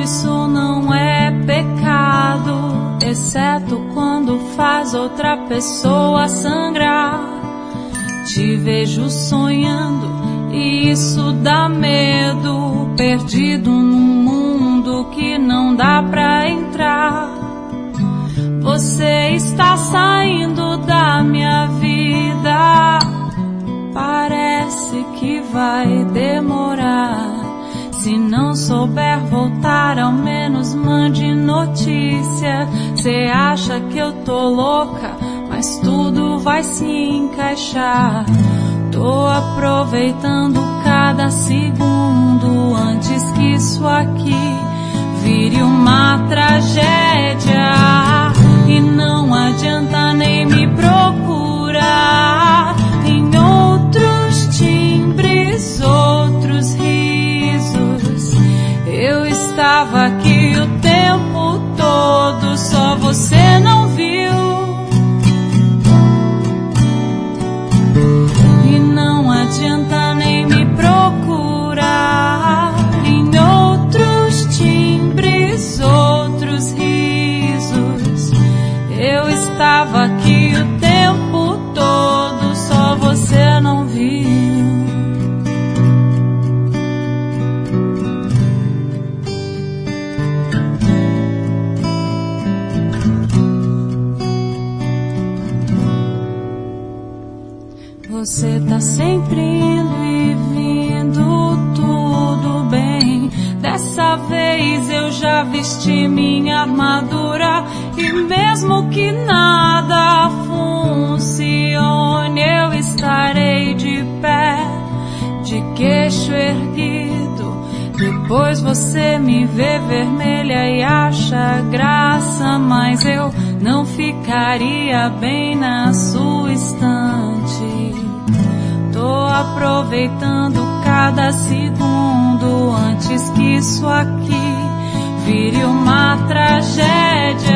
Isso não é pecado, exceto quando faz outra pessoa sangrar. Te vejo sonhando e isso dá medo, perdido num mundo que não dá pra entrar. Você está saindo da minha vida, parece que vai demorar. Se não souber voltar, ao menos mande notícia. Cê acha que eu tô louca, mas tudo vai se encaixar. Tô aproveitando cada segundo antes que isso aqui vire uma tragédia. E não adianta nem me procurar em outros timbres, outros risos. Eu estava aqui o tempo todo, só você não viu. E não adianta nem me procurar em outros timbres, outros risos. Eu estava aqui o tempo todo, só você não viu. Você tá sempre indo e vindo, tudo bem. Dessa vez eu já vesti minha armadura, e mesmo que nada funcione, eu estarei de pé, de queixo erguido. Depois você me vê vermelha e acha graça, mas eu não ficaria bem na sua estante. Tô aproveitando cada segundo antes que isso aqui vire uma tragédia.